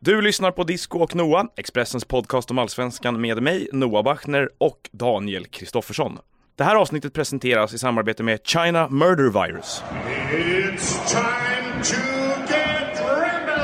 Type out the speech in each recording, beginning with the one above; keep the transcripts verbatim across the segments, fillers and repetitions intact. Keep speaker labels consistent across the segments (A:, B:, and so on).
A: Du lyssnar på Disco och Noah, Expressens podcast om allsvenskan med mig, Noah Bachner och Daniel Kristoffersson. Det här avsnittet presenteras i samarbete med China Murder Virus.
B: It's time to get rebel!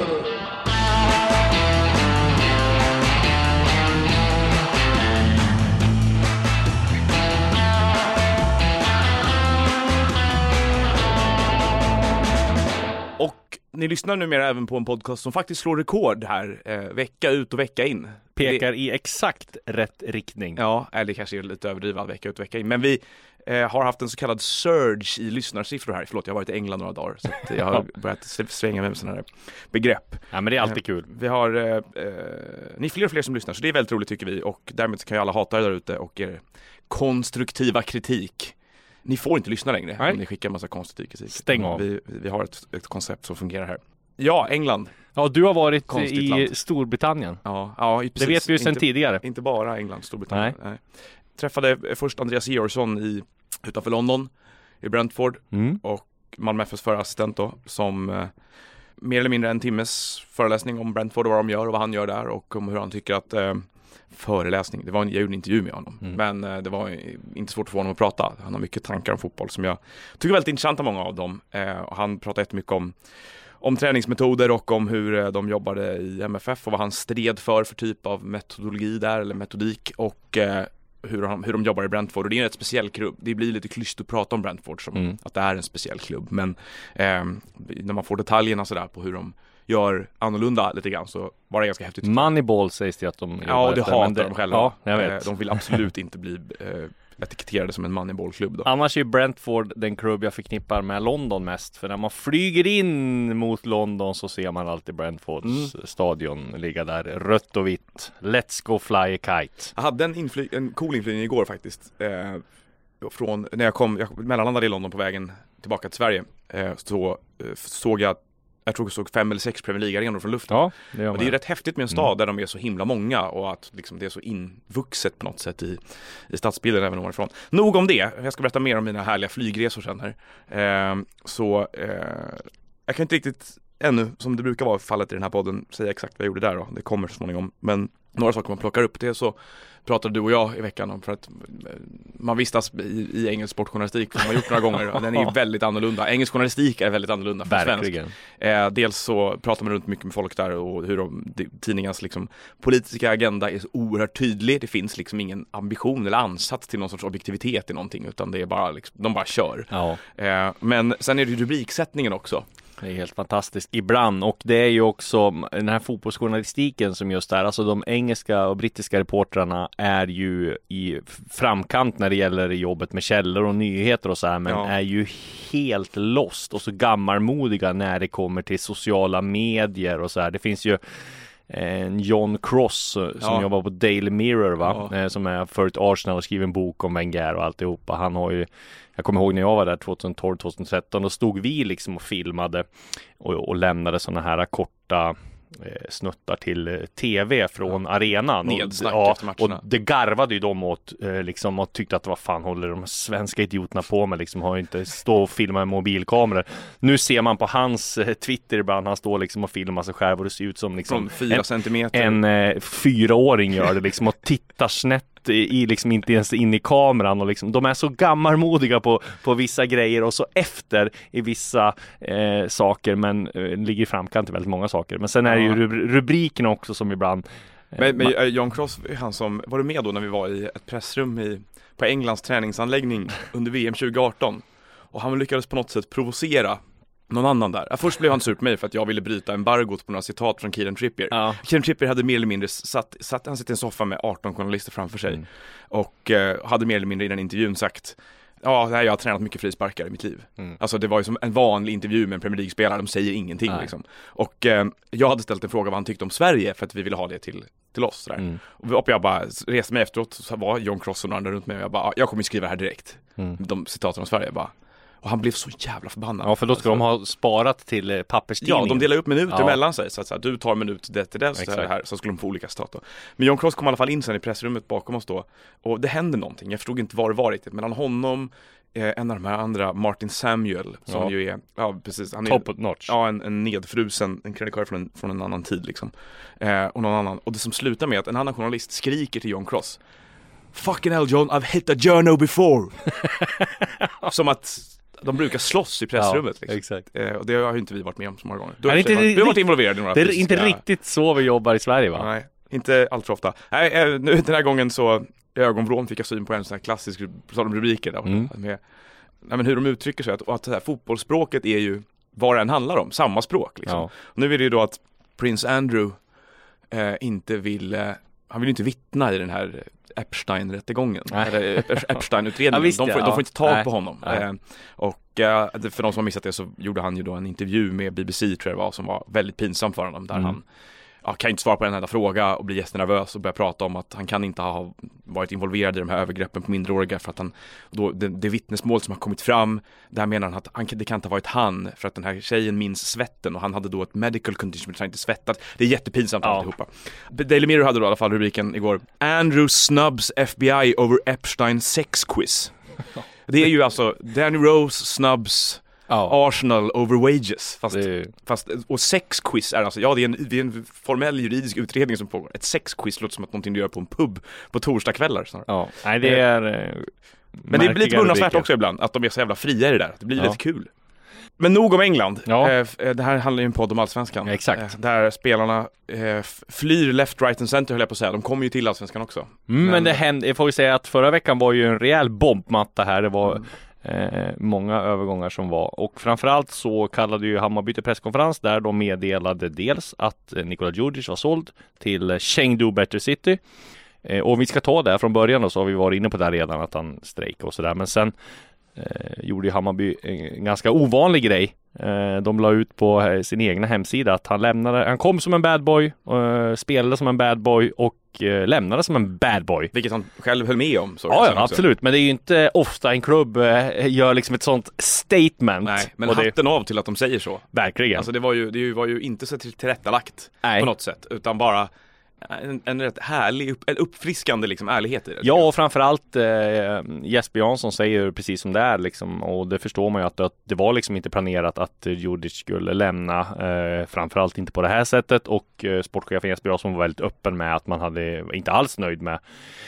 A: Och ni lyssnar numera även på en podcast som faktiskt slår rekord här eh, vecka ut och vecka in.
C: Pekar i exakt rätt riktning.
A: Ja, eller kanske är lite överdrivet vecka ut och vecka in. Men vi eh, har haft en så kallad surge i lyssnarsiffror här. Förlåt, jag har varit i England några dagar. Så att jag har börjat svänga med sådana här begrepp.
C: Ja, men det är alltid
A: eh,
C: kul.
A: Vi har eh, eh, ni är fler och fler som lyssnar, så det är väldigt roligt tycker vi. Och därmed så kan ju alla hata er där ute och er konstruktiva kritik. Ni får inte lyssna längre
C: Nej.
A: om ni skickar en massa konstruktiv kritik.
C: Stäng av.
A: Vi, vi har ett, ett koncept som fungerar här. Ja, England.
C: Ja, du har varit
A: Konstigt
C: i
A: land.
C: Storbritannien.
A: Ja, ja, precis.
C: Det vet vi ju sedan
A: inte,
C: tidigare.
A: Inte bara England, Storbritannien.
C: Nej.
A: Nej. Träffade först Andreas Georgsson i, utanför London, i Brentford.
C: Mm.
A: Och Malmö F F:s förassistent då, som eh, mer eller mindre en timmes föreläsning om Brentford och vad de gör och vad han gör där. Och om hur han tycker att eh, föreläsning, det var en, jag gjorde en intervju med honom.
C: Mm.
A: Men eh, det var inte svårt att få honom att prata. Han har mycket tankar om fotboll som jag tycker är väldigt intressanta, många av dem. Eh, och han pratar jättemycket om om träningsmetoder och om hur de jobbade i M F F och vad han stred för för typ av metodologi där, eller metodik, och eh, hur, de, hur de jobbar i Brentford. Och det är en rätt speciell klubb. Det blir lite klyst att prata om Brentford som
C: Mm.
A: att det är en speciell klubb. Men eh, när man får detaljerna sådär på hur de gör annorlunda lite grann, så var det ganska häftigt.
C: Moneyball sägs det att de jobbar
A: Ja, och det
C: efter,
A: hatar
C: men det-
A: de själva.
C: Ja, jag vet.
A: Eh, de vill absolut inte bli eh, etiketterade som en Moneyball-klubb då.
C: Annars är Brentford den klubb jag förknippar med London mest. För när man flyger in mot London så ser man alltid Brentfords
A: Mm.
C: stadion ligga där, rött och vitt. Let's go fly a kite.
A: Jag hade en, infly- en cool inflygning igår faktiskt. Eh, från, när jag kom, jag mellanlandade i London på vägen tillbaka till Sverige. Eh, så eh, såg jag, jag tror jag såg fem eller sex Premier League-arenor från luften.
C: Ja, det,
A: Och det är ju rätt häftigt med en stad
C: Mm.
A: där de är så himla många och att liksom det är så invuxet på något sätt i, i stadsbilden även varifrån. Nog om det. Jag ska berätta mer om mina härliga flygresor sen här. Eh, så eh, jag kan inte riktigt ännu, som det brukar vara fallet i den här podden, säga exakt vad jag gjorde där då. Det kommer så småningom. Men några saker man plockar upp, det så pratade du och jag i veckan om, för att man vistas i, i engelsk sportjournalistik som man har gjort några gånger. Den är ju väldigt annorlunda. Engelsk journalistik är väldigt annorlunda från svensk.
C: Verkligen.
A: Eh, dels så pratar man runt mycket med folk där och hur de, de, tidningens liksom, politiska agenda är så oerhört tydlig. Det finns liksom ingen ambition eller ansats till någon sorts objektivitet i någonting, utan det är bara liksom, de bara kör.
C: Ja.
A: Eh, men sen är det ju rubriksättningen också.
C: Det är helt fantastiskt ibland, och det är ju också den här fotbollsjournalistiken som just är, alltså de engelska och brittiska reportrarna är ju i framkant när det gäller jobbet med källor och nyheter och så här, men
A: Ja.
C: är ju helt lost och så gammalmodiga när det kommer till sociala medier och så här. Det finns ju en John Cross som
A: Ja.
C: jobbar på Daily Mirror, va?
A: Ja.
C: Eh, som är följt Arsenal och skrivit en bok om Wenger och alltihopa. Han har ju, jag kommer ihåg när jag var där tjugohundratolv tjugotretton, då stod vi liksom och filmade och, och lämnade sådana här korta eh, snuttar till eh, tv från arenan.
A: Nedsnack
C: och, ja,
A: efter matcherna.
C: och det garvade ju de åt eh, liksom, och tyckte att vad fan håller de svenska idioterna på med, liksom, har ju inte stå och filma med mobilkameror. Nu ser man på hans eh, Twitter ibland, han står liksom och filmar sig själv och det ser ut som liksom
A: Från fyra
C: en,
A: centimeter.
C: en eh, fyraåring gör det liksom och tittar snett i liksom inte ens in i kameran, och liksom de är så gammalmodiga på, på vissa grejer och så efter i vissa eh, saker, men eh, ligger i framkant i väldigt många saker. Men sen är det ju rub- rubrikerna också som ibland eh,
A: Men, men
C: ma-
A: John Cross, han som var du med då när vi var i ett pressrum i, på Englands träningsanläggning under V M tjugo arton, och han lyckades på något sätt provocera någon annan där. Först blev han sur på mig för att jag ville bryta embargot på några citat från Kieran Trippier.
C: Ja.
A: Kieran Trippier hade mer eller mindre satt, satt han satt i en soffa med arton journalister framför sig
C: Mm.
A: och eh, hade mer eller mindre i den intervjun sagt: ja, nej, jag har tränat mycket frisparkar i mitt liv.
C: Mm.
A: Alltså det var ju som en vanlig intervju med en Premier League-spelare, de säger ingenting
C: Nej.
A: liksom. Och eh, jag hade ställt en fråga vad han tyckte om Sverige för att vi ville ha det till, till oss sådär.
C: Mm.
A: Och jag bara reste mig efteråt, så var John Cross och några andra runt mig och jag bara, jag kommer skriva här direkt.
C: Mm.
A: De citaten om Sverige bara. Och han blev så jävla förbannad.
C: Ja, för då ska
A: Alltså,
C: de ha sparat till eh, papperstidningen.
A: Ja, de delar upp minuter
C: Ja.
A: mellan sig. Så att så här, du tar minut det till det, så
C: Exakt.
A: här, så skulle de få olika citat då. Men John Cross kom i alla fall in sen i pressrummet bakom oss då. Och det hände någonting. Jag förstod inte vad det var riktigt. Mellan honom, eh, en av de här andra, Martin Samuel, som
C: Ja.
A: ju är, ja precis, han är
C: Top notch.
A: ja, en, en nedfrusen, en krönikör från en, från en annan tid liksom. Eh, och någon annan, och det som slutar med att en annan journalist skriker till John Cross: "Fucking hell John, I've hit a journo before." Som att de brukar slåss i pressrummet
C: Ja,
A: liksom.
C: exakt.
A: eh, Och det har ju inte vi varit med om så många gånger. Du
C: Är
A: har,
C: det
A: inte
C: inte
A: varit, du har varit
C: rikt-
A: involverad i några
C: Det är
A: fysiska-
C: inte riktigt så vi jobbar i Sverige, va?
A: Nej, inte allt för ofta. Nej, eh, nu den här gången så i ögonvrån fick jag syn på en sån här klassisk sån rubriker där,
C: Mm.
A: med, nej, men hur de uttrycker sig, att, och att det här fotbollsspråket är ju vad den handlar om, samma språk liksom.
C: Ja.
A: Nu är det ju då att Prince Andrew eh, inte vill eh, han vill ju inte vittna i den här Epstein-rättegången,
C: Nej.
A: eller Ep- Epstein-utredningen.
C: Ja, visst,
A: de, får,
C: ja.
A: de får inte tag
C: Nej.
A: på honom.
C: Nej.
A: Eh, och eh, det- för de som har missat det så gjorde han ju då en intervju med B B C, tror jag det var, som var väldigt pinsam för honom, där
C: Mm.
A: han ja, kan inte svara på en enda fråga och blir jättenervös och börjar prata om att han kan inte ha varit involverad i de här övergreppen på minderåriga, för att han då, det, det vittnesmål som har kommit fram, där menar han att han, det kan inte ha varit han, för att den här tjejen minns svetten och han hade då ett medical condition, så han inte svettat. Det är jättepinsamt
C: Ja.
A: alltihopa. Daily Mirror hade då i alla fall rubriken igår: "Andrew snubs F B I over Epstein sex quiz." Det är ju alltså Danny Rose snubs
C: Ja.
A: Arsenal over wages, fast,
C: Det,
A: fast och sexquiz är alltså, ja det är, en, det är en formell juridisk utredning som pågår. Ett sexquiz låter som att någonting du gör på en pub på torsdagskvällar snarare.
C: ja. Nej, det är eh,
A: Men det är lite
C: märkliga
A: beundransvärt
C: rubriker.
A: också ibland att de är så jävla fria i det där. Det blir
C: Ja.
A: väldigt kul. Men nog om England.
C: Ja.
A: Eh, f- eh, det här handlar ju en podd om Allsvenskan.
C: Ja, exakt.
A: Eh, där spelarna eh, f- flyr left, right and center, höll jag på att säga. De kommer ju till Allsvenskan också.
C: Mm, men,
A: Men-
C: det hände, jag får ju säga att förra veckan var ju en rejäl bombmatta här. Det var
A: Mm.
C: eh, många övergångar som var, och framförallt så kallade ju Hammarby till presskonferens där de meddelade dels att eh, Nikola Djurdjic var såld till eh, Chengdu Better City. Eh, och om vi ska ta det från början då, så har vi varit inne på det här redan, att han strejkade och sådär, men sen eh, gjorde ju Hammarby en ganska ovanlig grej. Eh, de la ut på eh, sin egna hemsida att han lämnade, han kom som en bad boy, eh, spelade som en bad boy och eh, lämnade som en bad boy.
A: Vilket han själv höll med om. Så
C: Ja,
A: sen
C: ja
A: också.
C: absolut, men det är ju inte ofta en klubb eh, gör liksom ett sånt statement.
A: Nej, men
C: och det,
A: hatten av till att de säger så.
C: verkligen.
A: Alltså det var ju, det var ju inte så till- tillrättalagt
C: Nej.
A: på något sätt, utan bara en, en rätt härlig, upp, en uppfriskande liksom ärlighet i det.
C: Ja, och framförallt eh, Jesper Jansson säger precis som det är liksom, och det förstår man ju att, att det var liksom inte planerat att eh, Djurdjic skulle lämna, eh, framförallt inte på det här sättet, och eh, sportchefen Jesper Jansson var väldigt öppen med att man hade inte alls nöjd med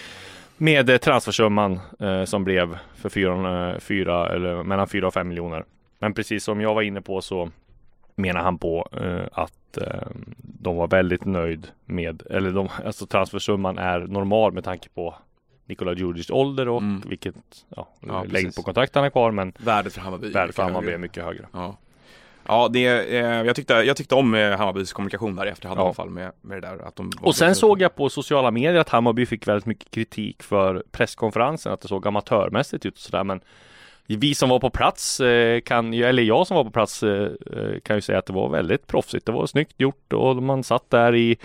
C: med eh, transfersumman eh, som blev för fyra, eh, fyra eller mellan fyra och fem miljoner. Men precis som jag var inne på så menar han på eh, att eh, de var väldigt nöjd med, eller de, alltså transfersumman är normal med tanke på Nikola Djurdjics ålder och
A: Mm.
C: vilket ja,
A: Ja,
C: längd
A: precis.
C: på kontrakt han är kvar, men
A: Värdet för Hammarby.
C: värdet för
A: mycket
C: Hammarby är
A: högre.
C: mycket högre.
A: Ja, ja det, eh, jag, tyckte, jag tyckte om eh, Hammarbys kommunikation där i efterhand,
C: Ja.
A: i alla fall med, med det där. Att de var
C: Och sen
A: väldigt-
C: såg jag på sociala medier att Hammarby fick väldigt mycket kritik för presskonferensen, att det såg amatörmässigt ut och sådär, men vi som var på plats eh, kan, eller jag som var på plats eh, kan ju säga att det var väldigt proffsigt. Det var snyggt gjort och man satt där i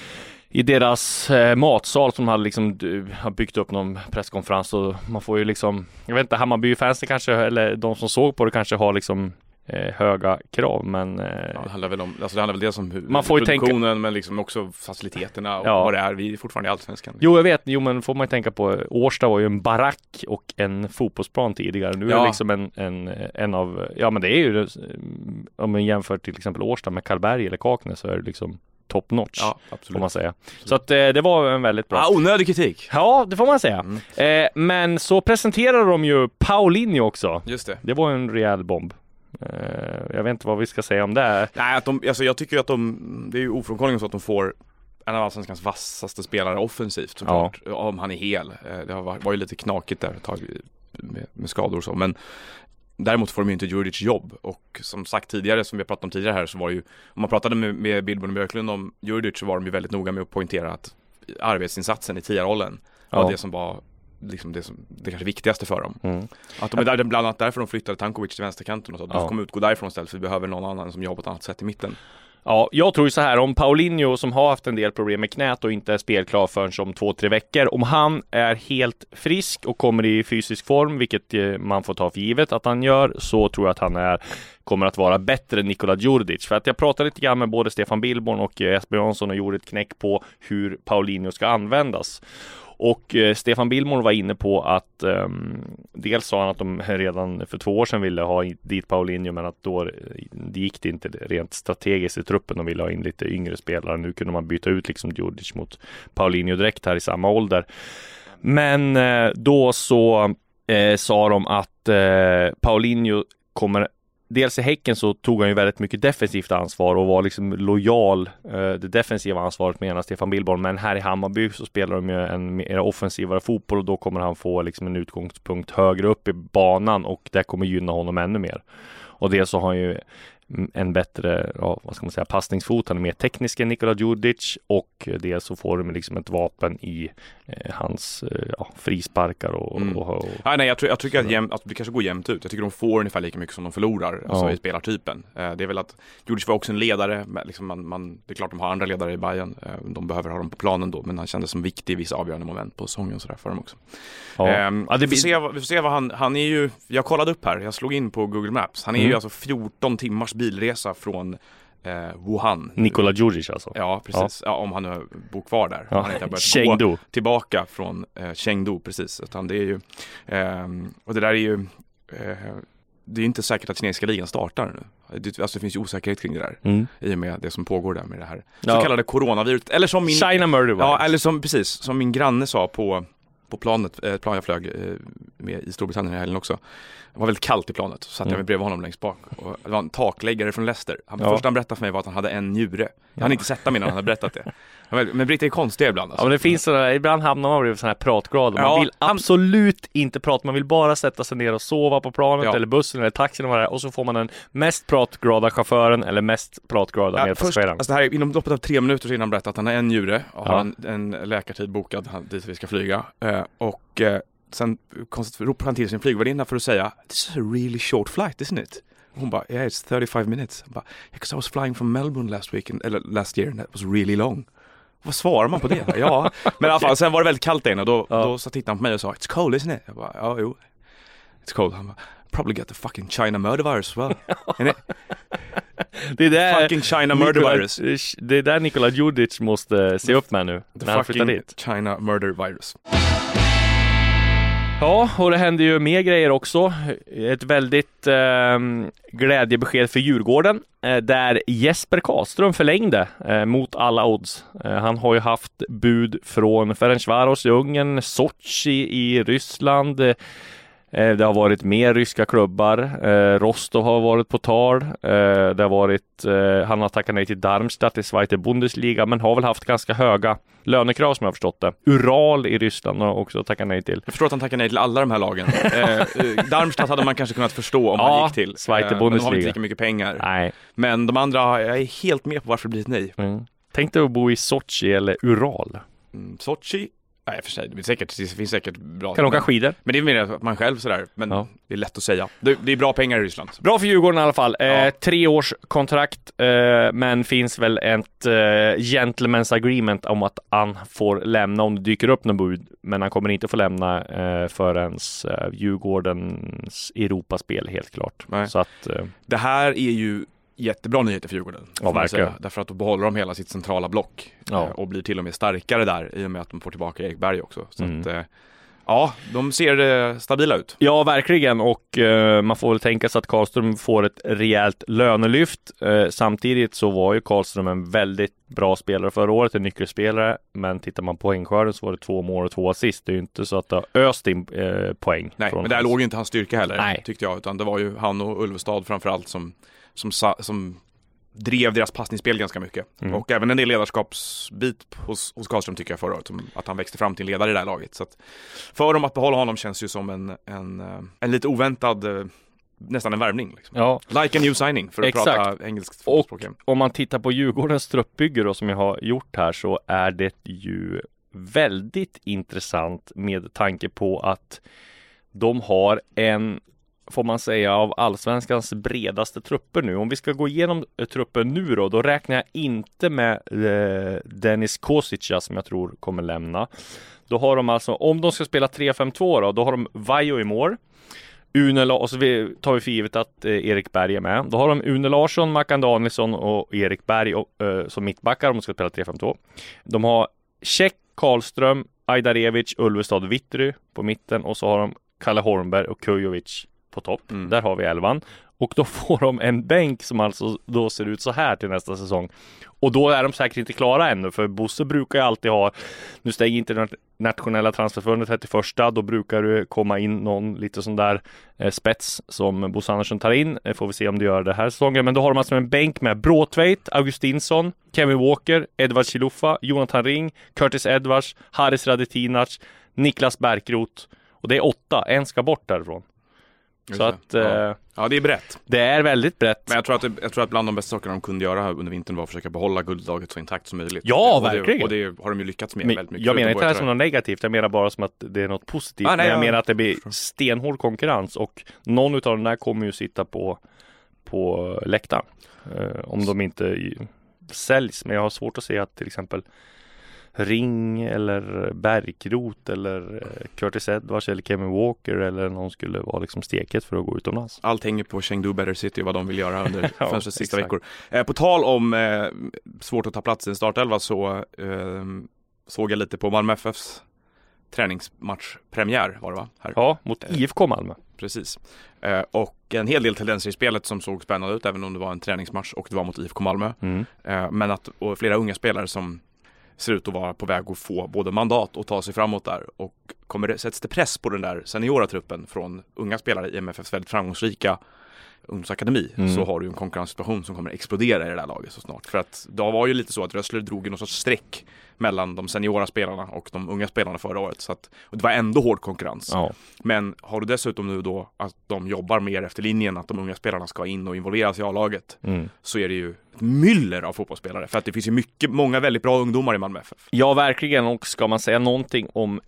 C: i deras eh, matsal som hade liksom du, har byggt upp någon presskonferens, och man får ju liksom, jag vet inte, Hammarby-fansen kanske, eller de som såg på det kanske har liksom eh, höga krav, men eh,
A: Ja, det handlar väl om, alltså det handlar väl dels om hur,
C: Man får ju
A: produktionen, men liksom också faciliteterna och
C: Ja.
A: vad det är. Vi är fortfarande i Allsvenskan.
C: jo jag vet, jo men får man ju tänka på, Årsta var ju en barack och en fotbollsplan tidigare. Nu är
A: Ja.
C: det liksom en, en, en av, ja men det är ju, om man jämför till exempel Årsta med Karlberg eller Kaknäs, så är det liksom top notch,
A: Ja,
C: får
A: absolut.
C: man säga. Så att eh, det var en väldigt bra.
A: Ah, onödig kritik.
C: Ja, det får man säga.
A: Mm.
C: Eh, men så presenterade de ju Paulinho också.
A: Just det.
C: Det var en rejäl bomb. Eh, jag vet inte vad vi ska säga om det.
A: Nej, att de, alltså jag tycker ju att de, det är ju ofrånkomligen så att de får en av Allsvenskans vassaste spelare offensivt såklart, om han är hel. Eh, Det har varit, var ju lite knakigt där ett tag med, med skador och så, men däremot får de ju inte Djurdjic jobb, och som sagt tidigare, som vi har pratat om tidigare här, så var det ju, om man pratade med, med Billborn och Björklund om Djurdjic, så var de ju väldigt noga med att poängtera att arbetsinsatsen i tia-rollen var
C: Ja.
A: det som var liksom det, som, det kanske viktigaste för dem.
C: Mm.
A: Att de är där, bland annat därför de flyttade Tankovic till vänsterkanten och så, att
C: Ja.
A: de kommer utgå därifrån istället, för vi behöver någon annan som jobbar på ett annat sätt i mitten.
C: Ja, jag tror ju så här, om Paulinho som har haft en del problem med knät och inte är spelklar förrän om två, tre veckor, om han är helt frisk och kommer i fysisk form, vilket eh, man får ta för givet att han gör, så tror jag att han är kommer att vara bättre än Nikola Djurdjic. För att jag pratade lite grann med både Stefan Billborn och Jesper Jansson och gjorde ett knäck på hur Paulinho ska användas. Och eh, Stefan Billborn var inne på att eh, dels sa han att de redan för två år sedan ville ha dit Paulinho, men att då det gick det inte rent strategiskt i truppen. De ville ha in lite yngre spelare. Nu kunde man byta ut liksom Djurdjic mot Paulinho direkt här i samma ålder. Men eh, då så eh, sa de att eh, Paulinho kommer... Dels i Häcken så tog han ju väldigt mycket defensivt ansvar och var liksom lojal eh, det defensiva ansvaret menar Stefan Billborn, men här i Hammarby så spelar de ju en mer offensivare fotboll och då kommer han få liksom en utgångspunkt högre upp i banan och det kommer gynna honom ännu mer. Och det så har han ju en bättre, ja, vad ska man säga, passningsfot. Han är mer teknisk än Nikola Djurdjic och det så får de liksom ett vapen i eh, hans eh, ja, frisparkar och,
A: mm.
C: och, och, och
A: ja, nej, jag, tror, jag tycker att, jäm, att det kanske går jämnt ut. Jag tycker de får ungefär lika mycket som de förlorar
C: ja.
A: alltså, i spelartypen. Eh, det är väl att Djurdjic var också en ledare. Liksom man, man, det är klart de har andra ledare i Bayern. Eh, de behöver ha dem på planen då, men han kändes som viktig i vissa avgörande moment på säsongen och sådär för dem också.
C: Ja.
A: Eh,
C: Ja, det
A: vi, får se, vi får se vad han, han är ju, jag kollade upp här, jag slog in på Google Maps. Han är
C: mm.
A: ju alltså fjorton timmars bilresa från eh, Wuhan.
C: Nikola Djurdjic alltså.
A: Ja, precis. Ja. Ja, om han nu bor kvar där.
C: Ja.
A: Han inte har börjat
C: Chengdu.
A: gå tillbaka från eh, Chengdu, precis. Utan det är ju, eh, och det där är ju, eh, det är inte säkert att kinesiska ligan startar nu. Det, alltså det finns ju osäkerhet kring det där. Mm. I och med det som pågår där med det här så
C: ja.
A: kallade coronaviruset. Eller som min...
C: China murder virus.
A: Ja, eller som, precis, som min granne sa på, på planet, ett plan jag flög med i Storbritannien i helgen också. Det var väldigt kallt i planet, så satt mm. jag med bredvid honom längst bak. Och det var en takläggare från Leicester. Han, ja. Första han berättade för mig var att han hade en njure. Jag hade inte sett honom innan han hade berättat det. Men britter är konstiga ibland. Alltså.
C: Ja, men det finns sådana, ibland hamnar man i sådana här pratgrad. Man ja, vill absolut han... inte prata, man vill bara sätta sig ner och sova på planet ja. Eller bussen eller taxin och, vad det är, och så får man den mest pratglada chauffören eller mest pratglada ja, medpassageraren.
A: Alltså det här, inom loppet av tre minuter så innan han berättat att han har en njure och ja. Har en, en läkartid bokad dit vi ska flyga. Eh, och eh, sen ropar han till sin flygvärdinna för att säga "This is a really short flight, isn't it?" Hon bara, yeah, it's thirty-five minutes. Hon bara, because I was flying from Melbourne last week, and, eller last year, and that was really long. Vad svarar man på det? Ja, men i alla fall, sen var det väldigt kallt igen och då, ja. Då så tittade han på mig och sa, it's cold, isn't it? Jag bara, ja, jo, it's cold. Han bara, probably got the fucking China murder virus as well.
C: Det är där
A: fucking China murder
C: Nikola,
A: virus.
C: Det är där Nikola Djurdjic måste se upp med nu,
A: the
C: när han flyttar dit.
A: China murder virus.
C: Ja, och det händer ju mer grejer också. Ett väldigt eh, glädjebesked för Djurgården eh, där Jesper Karlström förlängde eh, mot alla odds. Eh, han har ju haft bud från Ferencvaros i Ungern, Sochi i Ryssland. Eh, det har varit mer ryska klubbar. Eh, Rostov har varit på tal. Eh, det har varit, eh, han har tackat nej till Darmstadt i Zweite Bundesliga, men har väl haft ganska höga lönekrav som jag har förstått det. Ural i Ryssland har också tackat nej till.
A: Jag förstår att han tackar nej till alla de här lagen. eh, Darmstadt hade man kanske kunnat förstå om
C: ja,
A: han gick till.
C: Zweite Bundesliga.
A: Men de har inte lika mycket pengar.
C: Nej.
A: Men de andra, jag är helt med på varför det blir ett nej.
C: Mm. Tänk dig att bo i Sochi eller Ural.
A: Mm, Sochi? Nej, för sig. Det, säkert, det finns säkert bra.
C: Kan åka skidor.
A: Men det är mer att man själv sådär. Men ja. Det är lätt att säga. Det, det är bra pengar i Ryssland.
C: Bra för Djurgården i alla fall.
A: Ja.
C: Eh, tre års kontrakt. Eh, men finns väl ett eh, gentleman's agreement om att han får lämna om det dyker upp någon bud. Men han kommer inte få lämna eh, förrän eh, Djurgårdens Europaspel helt klart.
A: Nej.
C: Så att, eh,
A: det här är ju jättebra nyheter för Djurgården.
C: Ja, verkligen.
A: Därför att då behåller de hela sitt centrala block. Ja. Och blir till och med starkare där i och med att de får tillbaka Erik Berg också. Så
C: mm.
A: att, ja, de ser eh, stabila ut.
C: Ja, verkligen. Och eh, man får väl tänka sig att Karlström får ett rejält lönelyft. Eh, samtidigt så var ju Karlström en väldigt bra spelare förra året, en nyckelspelare. Men tittar man på poängskörden så var det två mål och två assist. Det är ju inte så att det har öst in eh, poäng.
A: Nej, men där
C: hans...
A: låg ju inte hans styrka heller,
C: Nej.
A: tyckte jag. Utan det var ju han och Ulvestad framförallt som Som, som drev deras passningsspel ganska mycket. Mm. Och även en del ledarskapsbit hos, hos Karlström tycker jag förra året. Att han växte fram till ledare i det här laget. Så att för dem att behålla honom känns ju som en, en, en lite oväntad, nästan en värvning. Liksom.
C: Ja.
A: Like a new signing för att
C: Exakt.
A: prata engelskt fotbollsspråk.
C: Och om man tittar på Djurgårdens truppbygge då, som jag har gjort här, så är det ju väldigt intressant med tanke på att de har en, får man säga, av allsvenskans bredaste trupper nu. Om vi ska gå igenom truppen nu då, då räknar jag inte med eh, Dennis Kosica som jag tror kommer lämna. Då har de alltså, om de ska spela tre fem två då, då har de Vajo i mål. Une La- och så vi, tar vi för givet att eh, Erik Berg är med. Då har de Une Larsson, Mackan Danielsson och Erik Berg och, eh, som mittbackar om de ska spela tre fem två. De har Käck, Karlström, Ajdarevic, Ulvestad och Vittry på mitten och så har de Kalle Holmberg och Kujovic på topp. Mm. Där har vi elvan. Och då får de en bänk som alltså då ser ut så här till nästa säsong. Och då är de säkert inte klara ännu, för Bosse brukar ju alltid ha, nu stänger inte den nationella transferförbundet trettioförsta, då brukar det komma in någon lite sån där eh, spets som Bosse Andersson tar in. Eh, får vi se om det gör det här säsongen. Men då har de alltså en bänk med Bråtveit, Augustinsson, Kevin Walker, Edvard Chiluffa, Jonathan Ring, Curtis Edwards, Haris Radetinac, Niklas Bärkroth. Och det är åtta, en ska bort därifrån. Så att,
A: ja.
C: Eh,
A: ja, det är brett.
C: Det är väldigt brett.
A: Men jag tror, att det, jag tror att bland de bästa sakerna de kunde göra under vintern var att försöka behålla guldlaget så intakt som möjligt.
C: Ja,
A: och
C: verkligen.
A: Det, och det har de ju lyckats med
C: Men,
A: väldigt mycket.
C: jag menar inte det här som något negativt, jag menar bara som att det är något positivt. Ah, nej, men jag ja. menar att det blir stenhård konkurrens och någon av de där kommer ju sitta på, på läktaren. Eh, om de inte säljs. Men jag har svårt att se att till exempel Ring eller Bärkroth eller Curtis Edwards eller Kevin Walker eller någon skulle vara liksom steket för att gå utomlands.
A: Allt hänger på Chengdu Better City och vad de vill göra under
C: ja,
A: fönstrets sista
C: exakt.
A: veckor. Eh, på tal om eh, svårt att ta plats i en startelva så eh, såg jag lite på Malmö F F:s träningsmatchpremiär var det va? Här.
C: Ja, mot I F K Malmö.
A: Precis. Eh, och en hel del tendenser i spelet som såg spännande ut även om det var en träningsmatch och det var mot I F K Malmö. Mm. Eh, men att och flera unga spelare som ser ut att vara på väg att få både mandat och ta sig framåt där. Och kommer det, sätts det press på den där seniora truppen från unga spelare i M F F:s väldigt framgångsrika ungdomsakademi mm. så har du en konkurrenssituation som kommer explodera i det där laget så snart. För att det var ju lite så att Rössler drog någon sorts streck mellan de seniora spelarna och de unga spelarna förra året. Så att, och det var ändå hård konkurrens. Ja. Men har du dessutom nu då att de jobbar mer efter linjen, att de unga spelarna ska in och involveras i A-laget mm. så är det ju ett myller av fotbollsspelare. För att det finns ju mycket, många väldigt bra ungdomar i Malmö F F.
C: Ja, verkligen. Och ska man säga någonting om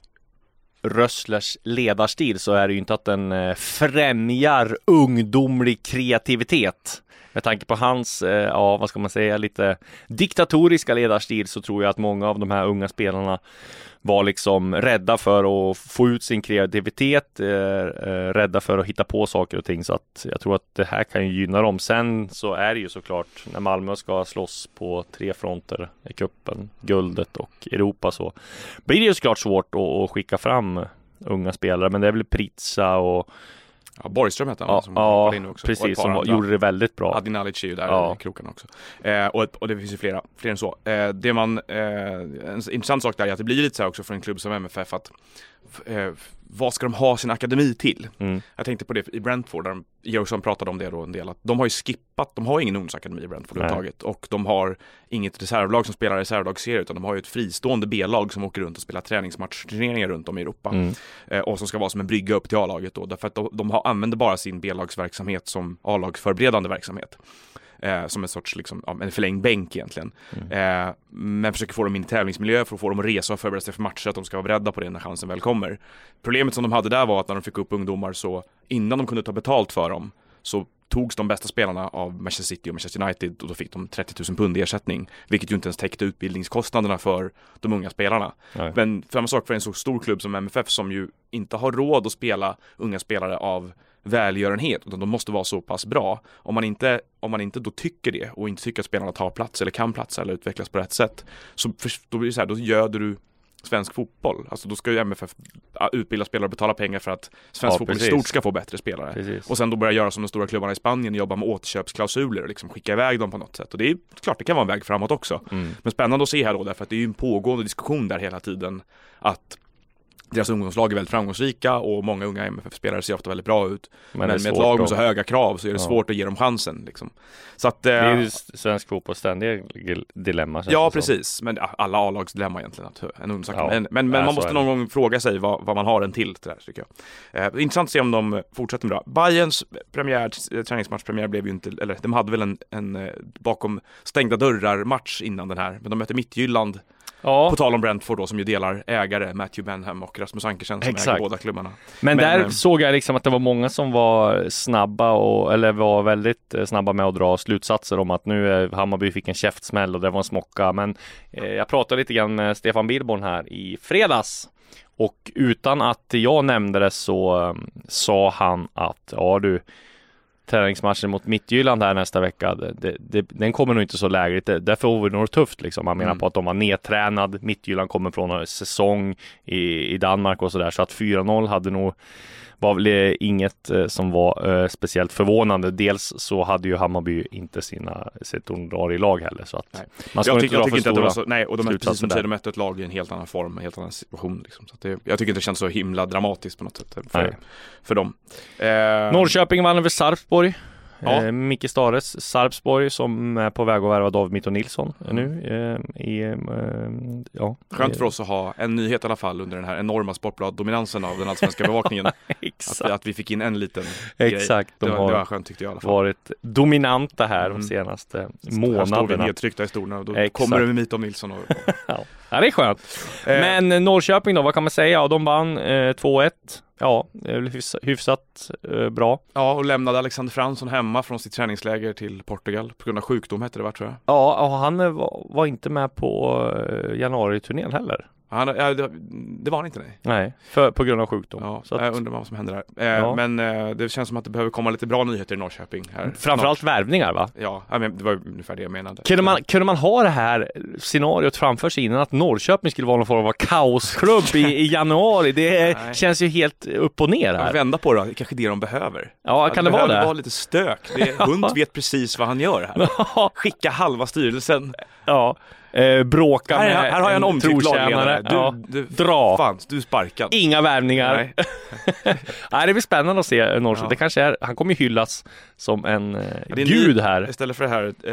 C: Rösslers ledarstil så är det ju inte att den främjar ungdomlig kreativitet. Med tanke på hans, eh, ja vad ska man säga, lite diktatoriska ledarstil så tror jag att många av de här unga spelarna var liksom rädda för att få ut sin kreativitet, eh, eh, rädda för att hitta på saker och ting. Så att jag tror att det här kan ju gynna dem. Sen så är det ju såklart när Malmö ska slåss på tre fronter i kuppen, guldet och Europa så blir det ju såklart svårt att, att skicka fram unga spelare. Men det är väl Pritsa och
A: Ja, Borgström hette han
C: ja,
A: som
C: ja,
A: var inne också.
C: Precis, som var, gjorde det väldigt bra.
A: Adi Nalic är ju där
C: ja.
A: i kroken också. Eh, och, och det finns ju flera, fler än så. Eh, det man, eh, en intressant sak där är att det blir lite så här också för en klubb som M F F att eh, vad ska de ha sin akademi till? Mm. Jag tänkte på det i Brentford där Georgsson pratade om det då en del. Att de har ju skippat, de har ingen ungdomsakademi i Brentford överhuvudtaget. Och de har inget reservlag som spelar reservlagsserie utan de har ju ett fristående B-lag som åker runt och spelar träningsmatchturneringar runt om i Europa. Mm. Eh, och som ska vara som en brygga upp till A-laget då. Därför att de, de har, använder bara sin B-lagsverksamhet som A-lagsförberedande verksamhet. Eh, som en sorts liksom, ja, en förlängd bänk egentligen. Mm. Eh, men försöker få dem in i tävlingsmiljö för att få dem att resa och förbereda sig för matcher, att de ska vara beredda på det när chansen väl kommer. Problemet som de hade där var att när de fick upp ungdomar så innan de kunde ta betalt för dem så togs de bästa spelarna av Manchester City och Manchester United och då fick de trettio tusen pund i ersättning, vilket ju inte ens täckte utbildningskostnaderna för de unga spelarna. Nej. Men samma sak för en så stor klubb som M F F som ju inte har råd att spela unga spelare av välgörenhet, utan de måste vara så pass bra. Om man inte, om man inte då tycker det och inte tycker att spelarna tar plats eller kan platsa eller utvecklas på rätt sätt, så för, då blir det så här, då göder du svensk fotboll. Alltså då ska ju M F F utbilda spelare och betala pengar för att svensk ja, fotboll i stort ska få bättre spelare. Precis. Och sen då börja göra som de stora klubbarna i Spanien och jobba med återköpsklausuler och liksom skicka iväg dem på något sätt. Och det är klart, det kan vara en väg framåt också. Mm. Men spännande att se här då, därför att det är ju en pågående diskussion där hela tiden att deras ungdomslag är väldigt framgångsrika och många unga M F F-spelare ser ofta väldigt bra ut. Men, men med ett lag med så höga krav så är det ja. svårt att ge dem chansen. Liksom. Så att, det
C: är ju svensk fotboll ständiga dilemma.
A: Ja, precis. Men alla A-lags dilemma egentligen. Att en ungdomslag. Ja. Men, men, men man måste någon gång fråga sig vad, vad man har en till det där, tycker jag. Eh, intressant att se om de fortsätter bra. Bayerns premiär, träningsmatchpremiär blev ju inte, eller de hade väl en, en bakom stängda dörrar-match innan den här. Men de mötte Midtjylland. Ja. På tal om Brentford då, som ju delar ägare Matthew Benham och Rasmus Ankersen som Exakt. äger båda klubbarna.
C: Men, Men där äh, såg jag liksom att det var många som var snabba och, eller var väldigt snabba med att dra slutsatser om att nu är Hammarby fick en käftsmäll och det var en smocka. Men eh, jag pratade lite grann med Stefan Billborn här i fredags Och utan att jag nämnde det så um, sa han att ja du, träningsmatchen mot Midtjylland här nästa vecka, det, det, den kommer nog inte så lägligt. Det, därför var det nog tufft liksom. Han menar mm. på att de var nedtränad. Midtjylland kommer från en säsong i, i Danmark och sådär. Så att fyra noll hade nog var väl inget eh, som var eh, speciellt förvånande. Dels så hade ju Hammarby inte sina sitt ordinarie lag heller. Så att
A: nej.
C: Man ska
A: jag,
C: inte
A: tyck, jag tycker inte att det var så, nej, och de är precis som säger, de mötte ett lag i en helt annan form, en helt annan situation. Liksom. Så att det, jag tycker inte det känns så himla dramatiskt på något sätt för, för dem. Eh,
C: Norrköping vann över Sarpsborg.
A: Ja.
C: Eh, Micke Stares, Sarpsborg, som är på väg att värva David Mitto Nilsson nu. Eh, i, eh, ja.
A: Skönt för oss att ha en nyhet i alla fall under den här enorma Sportblad-dominansen av den allsvenska bevakningen.
C: Exakt.
A: Att, att vi fick in en liten
C: Exakt.
A: grej.
C: De
A: det, var, det var skönt tyckte jag i alla fall.
C: Varit dominanta här
A: mm.
C: de senaste
A: Så
C: månaderna.
A: här står vi nedtryckta i storna och då
C: Exakt.
A: kommer det med Mitto Nilsson. Och,
C: ja. ja, det är skönt. Eh. Men Norrköping då, vad kan man säga? Ja, de vann eh, två ett. Ja, det är hyfs, hyfsat eh, bra.
A: Ja, och lämnade Alexander Fransson hemma från sitt träningsläger till Portugal på grund av sjukdom hette det va, tror jag.
C: Ja, och han var, var inte med på eh, januari-turnén heller.
A: Han, ja, det, det var han inte, nej.
C: Nej, för, på grund av sjukdom.
A: Ja,
C: så att,
A: jag undrar vad som händer där. Eh,
C: ja.
A: Men eh, det känns som att det behöver komma lite bra nyheter i Norrköping här.
C: Framförallt värvningar va?
A: Ja, men det var ungefär det jag menade.
C: Kunde man, kunde man ha det här scenariot framför sig innan att Norrköping skulle vara någon form av kaosklubb i, i januari? Det
A: nej.
C: Känns ju helt upp och ner här.
A: Jag vända på det, det är kanske det de behöver.
C: Ja, kan det vara det?
A: Det vara lite stök. Det, Hund vet precis vad han gör här. Skicka halva styrelsen.
C: Ja. Eh, bråka
A: här,
C: med
A: här, här har jag en omtyckt lagledare. Du,
C: ja.
A: du,
C: Dra.
A: Fan, du är sparkad.
C: Inga värvningar. Nej. Nej, det blir spännande att se Norrköping. Ja. Det kanske är, han kommer ju hyllas som en eh, gud ny, här.
A: Istället för det här eh,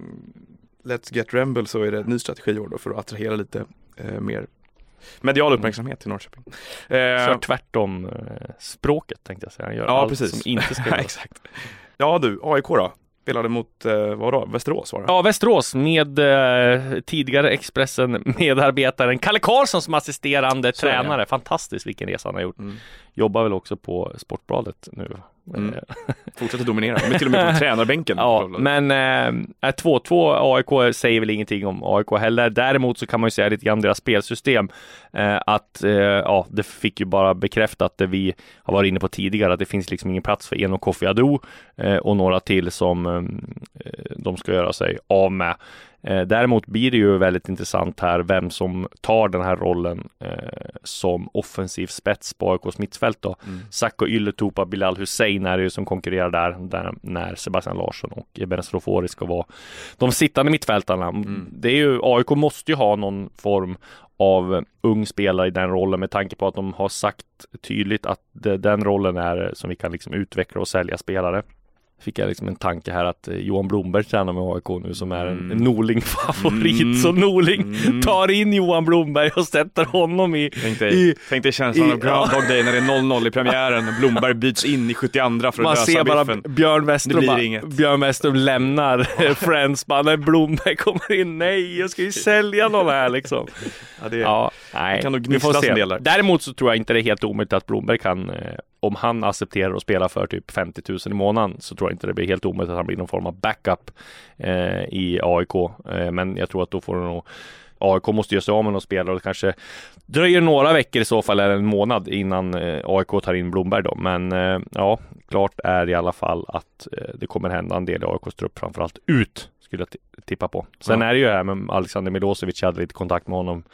A: Let's Get Rumble så är det en ny strategi då för att attrahera lite eh, mer medial uppmärksamhet till Norrköping.
C: Eh, Kör tvärtom eh, språket tänkte jag säga. Han gör
A: ja,
C: allt
A: precis.
C: som inte ska
A: exakt. Ja du, A I K då? Spelade mot, eh, vad då? Västerås var det?
C: Ja, Västerås med eh, tidigare Expressen-medarbetaren Kalle Karlsson som assisterande så tränare. Fantastiskt vilken resa han har gjort. Mm. Jobbar väl också på Sportbladet nu.
A: Mm. Fortsätter dominera. Men till och med på tränarbänken.
C: Ja, men eh, två två A I K säger väl ingenting om A I K heller. Däremot så kan man ju säga lite grann om deras spelsystem. Eh, att eh, ja, det fick ju bara bekräftat det vi har varit inne på tidigare. Att det finns liksom ingen plats för Eno Kofi Adu eh, och några till som eh, de ska göra sig av med. Eh, däremot blir det ju väldigt intressant här vem som tar den här rollen eh, som offensiv spets på A I K:s mittfält då. Mm. Sacco Ylätupa, Bilal Hussein är det ju som konkurrerar där, där när Sebastian Larsson och Ebenezer Ofori ska vara de sittande mittfältarna. Mm. Det är ju, A I K måste ju ha någon form av ung spelare i den rollen med tanke på att de har sagt tydligt att det, den rollen är som vi kan liksom utveckla och sälja spelare. Fick jag liksom en tanke här att Johan Blomberg tränar med A I K nu som är en mm. Norling-favorit. Mm. Så Norling mm. tar in Johan Blomberg och sätter honom i...
A: Tänk dig, i, tänk dig känslan i, av Groundhog ja. Day när det är noll noll i premiären. Blomberg byts in i sjuttioandra för att
C: man
A: lösa
C: ser bara
A: biffen.
C: Björn Westerholm, bara, Björn Westerholm lämnar Friends. Bara när Blomberg kommer in, nej jag ska ju sälja någon här liksom.
A: Ja, det, ja, nej, kan nog
C: gnisslas en del där. Däremot så tror jag inte det är helt omöjligt att Blomberg kan... Om han accepterar att spela för typ femtio tusen i månaden så tror jag inte det blir helt omöjligt att han blir någon form av backup eh, i A I K. Eh, men jag tror att då får det nog A I K måste göra sig av med någon spelare och det kanske dröjer några veckor i så fall eller en månad innan eh, A I K tar in Blomberg då. Men eh, ja, klart är i alla fall att eh, det kommer hända en del i A I K:s trupp, framförallt ut skulle jag t- tippa på. Sen ja. Är det ju här med Alexander Milosevic, jag hade lite kontakt med honom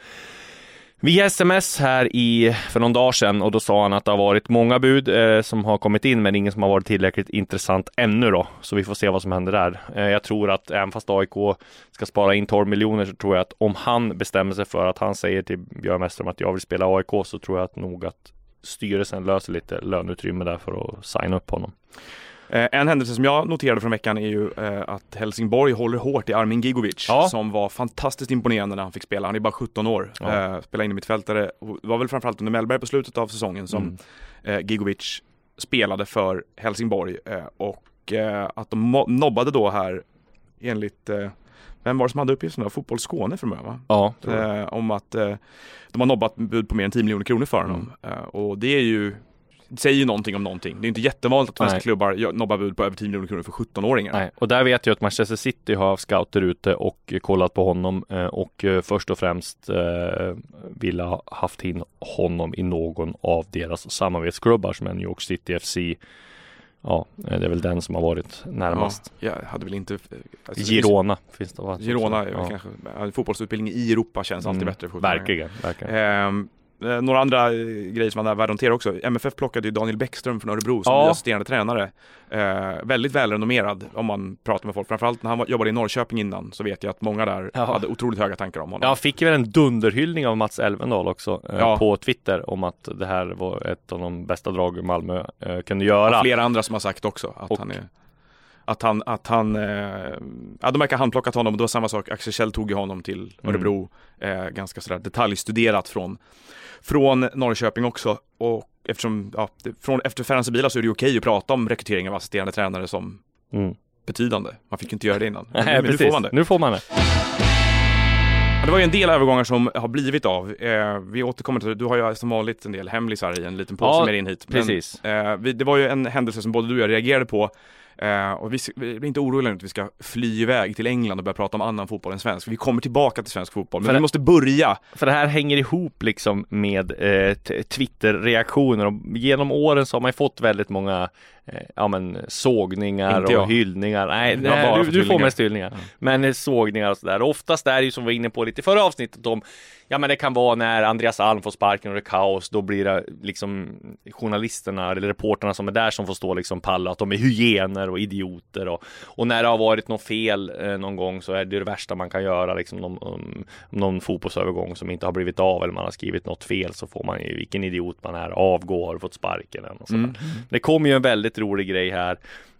C: via sms här i, för någon dag sedan och då sa han att det har varit många bud eh, som har kommit in men ingen som har varit tillräckligt intressant ännu då. Så vi får se vad som händer där. Eh, jag tror att även fast A I K ska spara in tolv miljoner så tror jag att om han bestämmer sig för att han säger till Björn Westerholm att jag vill spela A I K så tror jag att nog att styrelsen löser lite löneutrymme där för att signa upp honom.
A: En händelse som jag noterade från veckan är ju eh, att Helsingborg håller hårt i Armin Gigovic ja. Som var fantastiskt imponerande när han fick spela. Han är bara sjutton år. Ja. Eh, spelade in i mittfältare. Det var väl framförallt under Mellberg på slutet av säsongen som mm. eh, Gigovic spelade för Helsingborg. Eh, och eh, att de mo- nobbade då här enligt... Eh, vem var det som hade uppgiften då? Fotboll Skåne för mig va?
C: Ja.
A: Eh, om att eh, de har nobbat bud på mer än tio miljoner kronor för honom. Mm. Eh, och det är ju... säger ju någonting om någonting. Det är inte jättevanligt att svenska
C: Nej.
A: klubbar nobbar bud på över tio miljoner kronor för sjutton-åringar.
C: Nej, och där vet jag att Manchester City har scouter ute och kollat på honom eh, och eh, först och främst eh, ville ha haft in honom i någon av deras samarbetsklubbar som är New York City F C. Ja, det är väl den som har varit närmast.
A: Ja, jag hade väl inte... Alltså,
C: Girona finns det va?
A: Girona,
C: ja.
A: kanske. Fotbollsutbildning i Europa känns alltid
C: Mm,
A: bättre. För
C: verkligen, verkligen.
A: Ehm, eh, några andra eh, grejer som man är värd att notera också. M F F plockade ju Daniel Bäckström från Örebro som
C: Ja.
A: ja. assisterande tränare. Eh, väldigt välrenommerad om man pratar med folk. Framförallt när han var, jobbade i Norrköping innan så vet jag att många där
C: Ja.
A: hade otroligt höga tankar om honom.
C: Jag fick väl en dunderhyllning av Mats Elvendal också eh,
A: Ja.
C: på Twitter om att det här var ett av de bästa drag Malmö eh, kunde göra.
A: Och flera andra som har sagt också att
C: Och-
A: han är... Att han, att han, eh, ja de verkar handplockat honom och det var samma sak, Axel Kjell tog ju honom till Örebro, eh, ganska sådär detaljstuderat från, från Norrköping också och eftersom, ja, det, från, efter Ferran Sibila så är det okej att prata om rekrytering av assisterande tränare som
C: Mm.
A: betydande, man fick ju inte göra det innan, men,
C: Nej,
A: men nu
C: precis.
A: får man det.
C: Nu får man det.
A: Ja, det var ju en del övergångar som har blivit av, eh, vi återkommer till det, du har ju som vanligt en del hemlisar i en liten påse
C: Ja,
A: med in hit. Men,
C: precis.
A: eh, vi, det var ju en händelse som både du och jag reagerade på. Uh, och vi, vi är inte oroliga nu att vi ska fly iväg till England och börja prata om annan fotboll än svensk. Vi kommer tillbaka till svensk fotboll, men
C: För
A: vi
C: det-
A: måste börja.
C: För det här hänger ihop liksom med eh, t- Twitter-reaktioner och genom åren så har man ju fått väldigt många eh, ja, men, sågningar
A: Inte jag.
C: och hyllningar. Nej,
A: Jag har
C: nej
A: bara
C: du,
A: fått
C: du får
A: hyllningar.
C: mest hyllningar.
A: Ja.
C: Men eh, sågningar och sådär. Oftast är det ju som vi var inne på lite i förra avsnittet om ja men det kan vara när Andreas Alm får sparken och det är kaos, då blir det liksom journalisterna eller reporterna som är där som får stå liksom palla att de är hyener och idioter och, och när det har varit något fel eh, någon gång så är det det värsta man kan göra liksom någon, um, någon fotbollsövergång som inte har blivit av eller man har skrivit något fel så får man ju vilken idiot man är, avgå, har fått sparken och sådär.
A: Mm.
C: Det kom ju en väldigt rolig grej här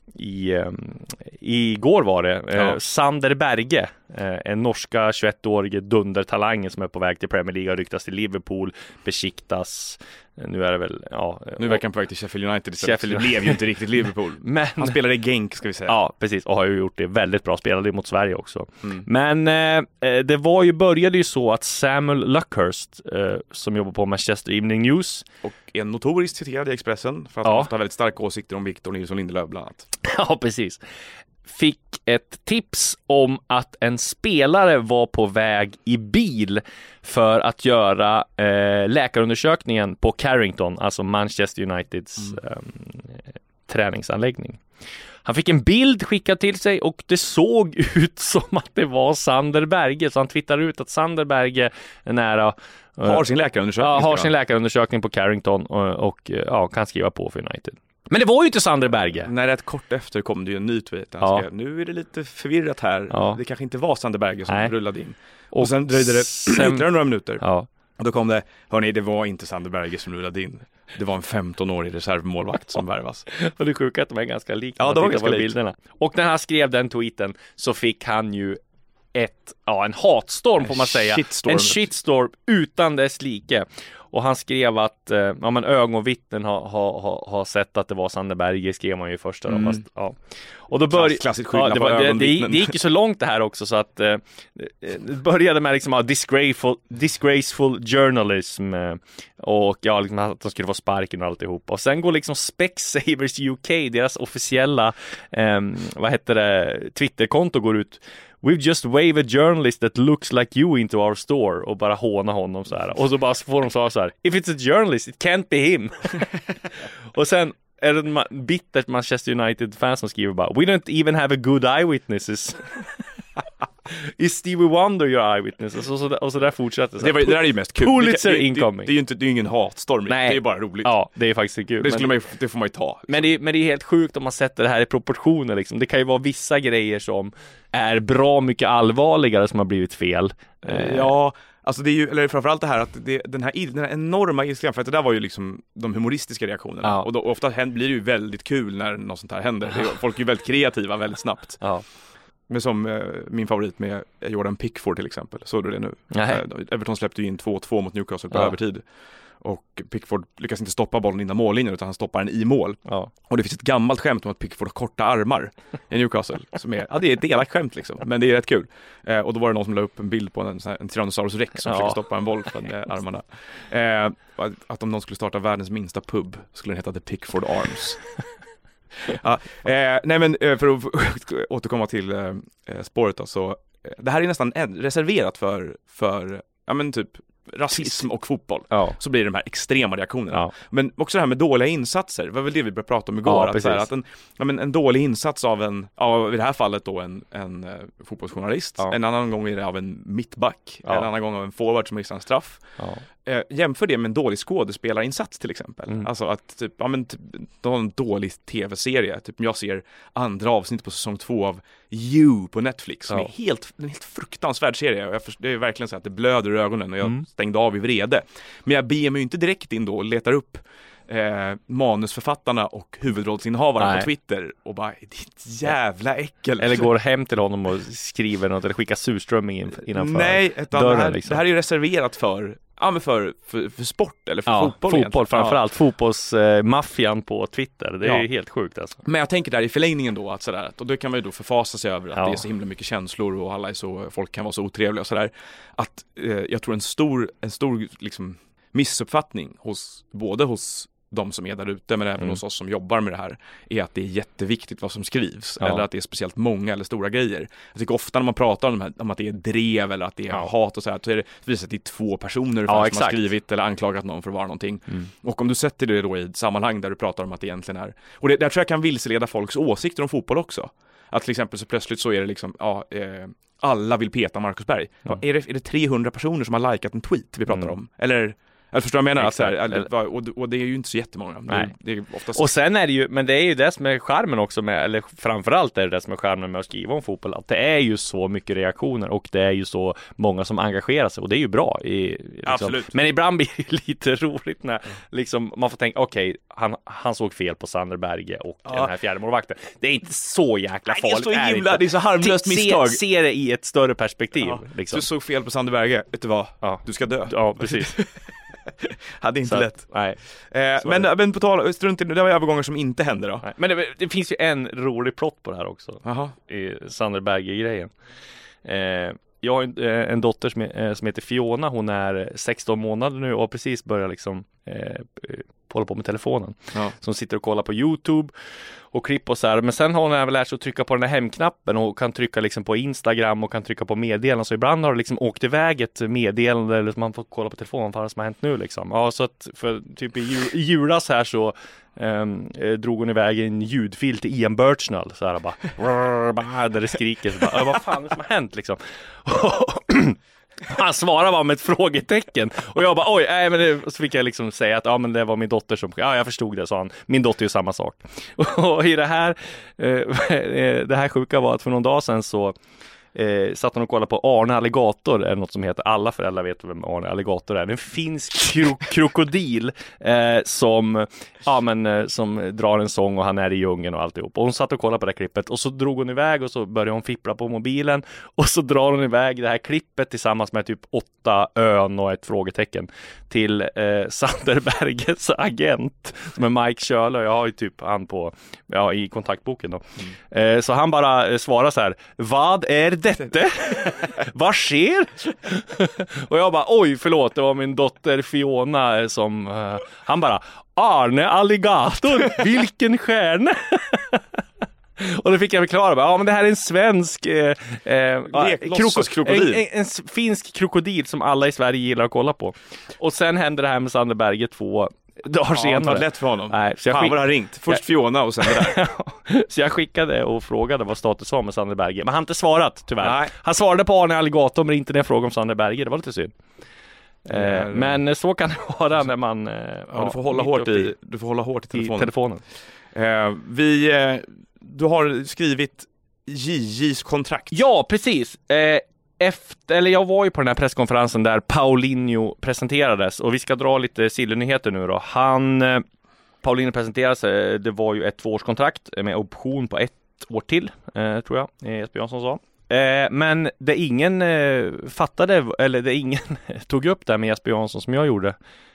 C: i um, igår var det
A: Ja.
C: eh, Sander Berge, eh, en norska tjugoett-årige dundertalangen som är på väg till Premier League och ryktas till Liverpool, besiktas. Nu är det väl ja,
A: Nu verkar han på väg till Sheffield United istället.
C: Sheffield
A: Det blev ju inte riktigt Liverpool.
C: men
A: Han spelade i Genk ska vi säga.
C: ja, precis och har ju gjort det väldigt bra, spelade mot Sverige också.
A: Mm.
C: Men eh, det var ju började ju så att Samuel Luckhurst eh, som jobbar på Manchester Evening News
A: Och en notoriskt citerad i Expressen för att
C: Ja.
A: han ofta har väldigt starka åsikter om Victor Nilsson Lindelöf bland annat.
C: ja, precis. Fick ett tips om att en spelare var på väg i bil för att göra eh, läkarundersökningen på Carrington, alltså Manchester Uniteds
A: Mm.
C: eh, träningsanläggning. Han fick en bild skickad till sig och det såg ut som att det var Sander Berge, så han twittrade ut att Sander Berge är nära eh,
A: Har sin läkarundersökning.
C: ja, har
A: ska
C: sin
A: han.
C: läkarundersökning på Carrington och, och ja, kan skriva på för United. Men det var ju inte Sander Berge.
A: När rätt kort efter kom det ju en ny tweet. Han
C: Ja.
A: skrev, nu är det lite förvirrat här.
C: Ja.
A: Det kanske inte var Sander Berge som
C: Nej.
A: rullade in. Och,
C: Och
A: sen dröjde det
C: sen-
A: ytterligare några minuter.
C: Ja.
A: Och då kom det, hörni, det var inte Sander Berge som rullade in. Det var en femton-årig reservmålvakt som värvas.
C: Och det sjuka är att de är ganska lika.
A: Ja,
C: om man
A: de var
C: tittar
A: ganska
C: på
A: lik.
C: bilderna. Och när han skrev den tweeten så fick han ju ett, ja, en hatstorm får man säga.
A: Shitstorm.
C: En shitstorm utan dess like. Och han skrev att eh, ja, men ögonvittnen har, har, har, har sett att det var Sander Berge, skrev man ju först.
A: Mm.
C: Fast, ja. Och då började,
A: Klass- klassiskt
C: ja,
A: skillnad
C: det,
A: på
C: var, det, det,
A: ögonvittnen.
C: det gick ju så långt det här också så att eh, det började med liksom, ja, disgraceful, disgraceful journalism eh, och ja, liksom, att de skulle få sparken och alltihop. Och sen går liksom Specsavers U K, deras officiella eh, vad heter det, Twitterkonto går ut. We've just waved a journalist that looks like you into our store och bara håna honom så här. Och så bara får de säga så här: if it's a journalist, it can't be him. Och sen är det en ma- bittert Manchester United-fans som skriver bara: we don't even have a good eyewitnesses. Is Stevie Wonder your eyewitness? Och så, så, där, och så där fortsätter så
A: Det, var, det där är ju mest kul.
C: Pulitzer
A: det, det,
C: incoming.
A: Det, det är ju inte, det är ju ingen hatstorm.
C: Nej.
A: Det är ju bara roligt.
C: Ja, det är faktiskt kul.
A: Det, skulle
C: men,
A: man ju, det får man ju ta.
C: men, det, men det är helt sjukt om man sätter det här i proportioner liksom. Det kan ju vara vissa grejer som är bra mycket allvarligare som har blivit fel.
A: Eh, Ja, alltså det är ju, eller framförallt det här att det, den, här, den här enorma ilskan, för att det där var ju liksom de humoristiska reaktionerna.
C: Ja.
A: Och då, ofta händer, blir det ju väldigt kul när något sånt här händer. Det är, folk är ju väldigt kreativa väldigt snabbt.
C: Ja.
A: Men som eh, min favorit med Jordan Pickford till exempel. Såg du det nu?
C: Nej.
A: Eh, Everton släppte ju in två två mot Newcastle på
C: Ja.
A: övertid. och Pickford lyckas inte stoppa bollen innan mållinjen utan han stoppar den i mål.
C: Ja.
A: Och det finns ett gammalt skämt om att Pickford har korta armar i Newcastle som är, ja det är ett elakt skämt liksom, men det är rätt kul. Eh, och då var det någon som la upp en bild på en, en Tyrannosaurus Rex som ja. försöker stoppa en boll med armarna. Eh, att om någon skulle starta världens minsta pub skulle den heta The Pickford Arms. Ja, eh, nej men eh, för att återkomma till eh, spåret då, så eh, det här är nästan reserverat för, för ja men typ rasism och fotboll. Ja. Så blir det de här extrema reaktionerna. Ja. Men också det här med dåliga insatser. Det var väl det vi började prata om igår. Ja, att, så här, att en, ja, men en dålig insats av en, ja, i det här fallet då en, en uh, fotbollsjournalist. Ja. En annan gång är det av en mittback. Ja. En annan gång av en forward som missar en straff. Ja. Eh, jämför det med en dålig skådespelarinsats till exempel. Mm. Alltså att typ, ja, men, typ, en dålig tv-serie. Typ jag ser andra avsnitt på säsong två av You på Netflix som ja. är helt, en helt fruktansvärd serie. Jag först, det är verkligen så att det blöder i ögonen och jag mm. stängde av i vrede. Men jag ber mig ju inte direkt in då och letar upp eh, manusförfattarna och huvudrollsinnehavarna Nej. på Twitter och bara, ditt jävla äckel.
C: Eller går hem till honom och skriver något eller skickar surströmming innanför
A: Nej, utan
C: dörren.
A: Det här,
C: liksom.
A: det här är ju reserverat för Ja, men för, för, för sport eller för
C: ja,
A: fotboll
C: fotboll framförallt, ja. fotbollsmaffian eh, på Twitter, det är ja. ju helt sjukt alltså.
A: Men jag tänker där i förlängningen då att sådär, och då kan man ju då förfasa sig över att
C: ja.
A: det är så himla mycket känslor och alla är så, folk kan vara så otrevliga och sådär, att eh, jag tror en stor, en stor liksom missuppfattning hos, både hos de som är där ute men även mm. hos oss som jobbar med det här är att det är jätteviktigt vad som skrivs ja. eller att det är speciellt många eller stora grejer. Jag tycker ofta när man pratar om, här, om att det är drev eller att det är ja. hat och så här, så är det visar att det är två personer ja, som har skrivit eller anklagat någon för att vara någonting. Mm. Och om du sätter det då i ett sammanhang där du pratar om att det egentligen är, och det, där tror jag kan vilseleda folks åsikter om fotboll också. Att till exempel så plötsligt så är det liksom ja, eh, alla vill peta Marcus Berg. Ja, är, det, är det trehundra personer som har likat en tweet vi pratar mm. om? Eller Eller förstår jag menar? Att så här, eller, och, och det är ju inte så jättemånga.
C: Nej.
A: Det är, det är oftast...
C: Och sen är det ju, men det är ju det som är skärmen också med, eller framförallt är det det som är skärmen med att skriva om fotboll, att det är ju så mycket reaktioner och det är ju så många som engagerar sig och det är ju bra. I, liksom.
A: Absolut.
C: Men ibland blir det lite roligt när liksom, man får tänka, okej, okay, han, han såg fel på Sander Berge och ja. den här fjärde målvakten. Det är inte så jäkla farligt.
A: Nej, det är så himla, det är så harmlöst misstag.
C: Se, se det i ett större perspektiv.
A: Ja.
C: Liksom.
A: Du såg fel på Sander Berge, vet du vad? Ja. Du ska dö.
C: Ja, precis.
A: Hade inte
C: så,
A: lätt.
C: Nej.
A: Eh, men, men på tal, strunt i det, det var övergångar som inte hände då.
C: Nej. Men det, det finns ju en rolig plott på det här också.
A: Aha.
C: I Sander Berge-grejen. Eh, jag har en, en dotter som, är, som heter Fiona. Hon är sexton månader nu och precis börjar liksom eh, hålla på med telefonen. Ja. Som sitter och kollar på YouTube och klipp och så här. Men sen har hon även lärt sig att trycka på den här hemknappen och kan trycka liksom på Instagram och kan trycka på meddelanden. Så ibland har det liksom åkt iväg ett meddelande eller man får kolla på telefonen vad som har hänt nu liksom. Ja, så att för typ i, jul, i julas här så Um, drog hon iväg en ljudfil till Ian Birchnell så här bara där det skriker så bara, vad fan är det som har hänt liksom. Han svarade bara med ett frågetecken och jag bara oj, nej men det, så fick jag liksom säga att ja men det var min dotter som, ja jag förstod det, sa han. Min dotter är ju samma sak. Och i det här eh, det här sjuka var att för någon dag sedan så Eh, satt hon och kollade på Arne Alligator, är något som heter, alla föräldrar vet vem Arne Alligator är. Det är en finsk kro- krokodil eh, som, ja, men, eh, som drar en sång och han är i djungeln och alltihop. Och hon satt och kollade på det här klippet och så drog hon iväg och så började hon fippla på mobilen och så drar hon iväg det här klippet tillsammans med typ åtta ön och ett frågetecken till eh, Sander Berges agent som är Mike Schöler. Jag har ju typ han på, ja, i kontaktboken då. Mm. Eh, så han bara eh, svarar så här: vad är detta? Vad sker? Och jag bara, oj förlåt, det var min dotter Fiona som, uh, han bara, Arne Alligator, vilken stjärna! Och då fick jag förklara, ja men det här är en svensk eh, eh, kroko- en, en, en finsk krokodil som alla i Sverige gillar att kolla på. Och sen hände det här med Sander Berge två dagar
A: ja,
C: senare.
A: Det var lätt för honom.
C: Nej, så jag
A: Fan
C: skick...
A: vad det har ringt. Först jag... Fiona och sen det där.
C: Så jag skickade och frågade vad status var med Sander Berge. Men han har inte svarat tyvärr. Nej. Han svarade på Arne Alligator men inte när jag frågade om Sander Berge. Det var lite synd. Eh, men så kan det vara när man eh,
A: ja, du får hålla hårt i, du får hålla hårt i telefonen.
C: I telefonen.
A: Eh, vi eh, du har skrivit J J:s kontrakt.
C: Ja, precis. Eh, efter, eller jag var ju på den här presskonferensen där Paulinho presenterades och vi ska dra lite silvernyheter nu då. Han, eh, Paulinho presenterades, det var ju ett tvåårskontrakt med option på ett år till, eh, tror jag, Jesper Jansson sa. Eh, men det ingen eh, fattade, eller det ingen tog upp där med Jesper Jansson som jag gjorde,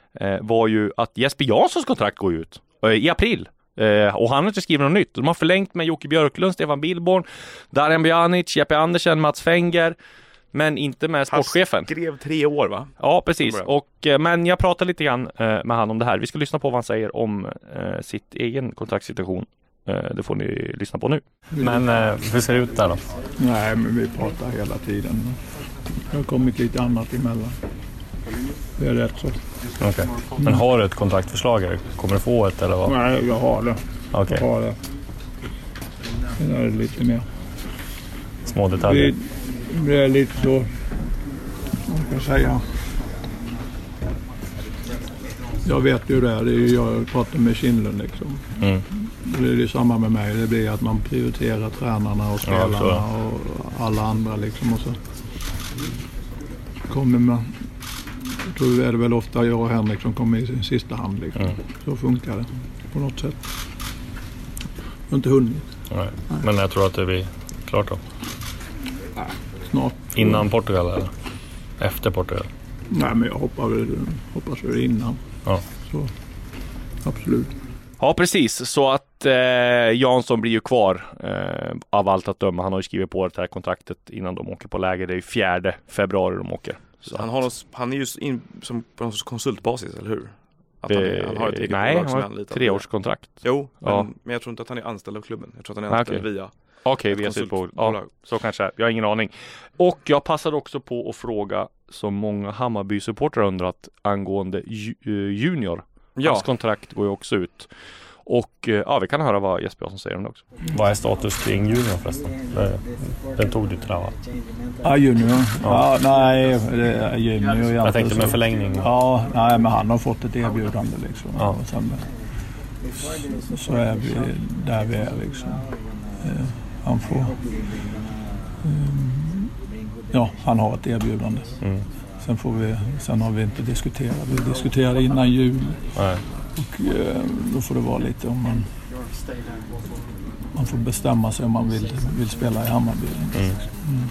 C: eh, var ju att Jesper Janssons kontrakt går ut eh, i april. Eh, och han har inte skrivit något nytt. De har förlängt med Jocke Björklund, Stefan Billborn, Darijan Bjanic, Jeppe Andersen, Mats Fenger, men inte med sportchefen.
A: Han skrev tre år, va?
C: Ja, precis. Och, eh, men jag pratar lite grann eh, med han om det här. Vi ska lyssna på vad han säger om eh, sitt egen kontraktssituation. Eh, det får ni lyssna på nu.
D: Men eh, hur ser det ut där då?
E: Nej, men vi pratar hela tiden. Det har kommit lite annat emellan. Det är rätt så.
D: Okej. Okay. Men har du ett kontraktförslag? Kommer du få ett eller vad?
E: Nej, jag har det.
D: Okej.
E: Jag har det. Det är lite mer.
D: Små detaljer.
E: Det, det är lite så, vad ska jag säga. Jag vet ju det. Det är ju jag pratar med Kindlund liksom. Mm. Det är det samma med mig. Det blir att man prioriterar tränarna och spelarna ja, och alla andra liksom. Och så kommer man. Jag tror det är det väl ofta jag och Henrik som kommer i sin sista hand liksom. Mm. Så funkar det på något sätt. Jag har inte hunnit.
D: Nej. Nej. Men jag tror att det blir klart då.
E: Nej, snart.
D: Innan Portugal eller? Efter Portugal?
E: Nej, men jag hoppas väl, hoppas väl innan.
D: Ja.
E: Så, absolut.
C: Ja, precis. Så att eh, Jansson blir ju kvar eh, av allt att döma. Han har ju skrivit på det här kontraktet innan de åker på läger. Det är ju fjärde februari de åker. Så
A: han, har något, han är ju in, som på någon sorts konsultbasis, eller hur? Att
C: det,
A: han, är, han har ett eget
C: nej,
A: bolag
C: han har ett treårskontrakt.
A: Jo, men,
C: ja.
A: men jag tror inte att han är anställd av klubben. Jag tror att han är anställd
C: okay.
A: via
C: Okej, okay, via sitt bolag. Ja, så kanske. Jag har ingen aning. Och jag passade också på att fråga, som många Hammarby-supportrar undrat, angående ju, uh, Junior.
A: Ja.
C: Hans kontrakt går ju också ut. Och ja, vi kan höra vad Jesper Jansson säger om det också.
D: Vad är status kring Junior förresten? Den tog du till va?
E: Ja, Junior. Ja. Ja, nej, det är Junior.
D: Jag tänkte med förlängning.
E: Ja, nej, men han har fått ett erbjudande liksom. Ja. Och sen, så är vi där vi är liksom. Han får... Um, ja, han har ett erbjudande. Mm. Sen får vi, sen har vi inte diskuterat. Vi diskuterade innan jul.
D: Nej.
E: Och eh, då får det vara lite om man man får bestämma sig om man vill, vill spela i Hammarby. Mm. Mm.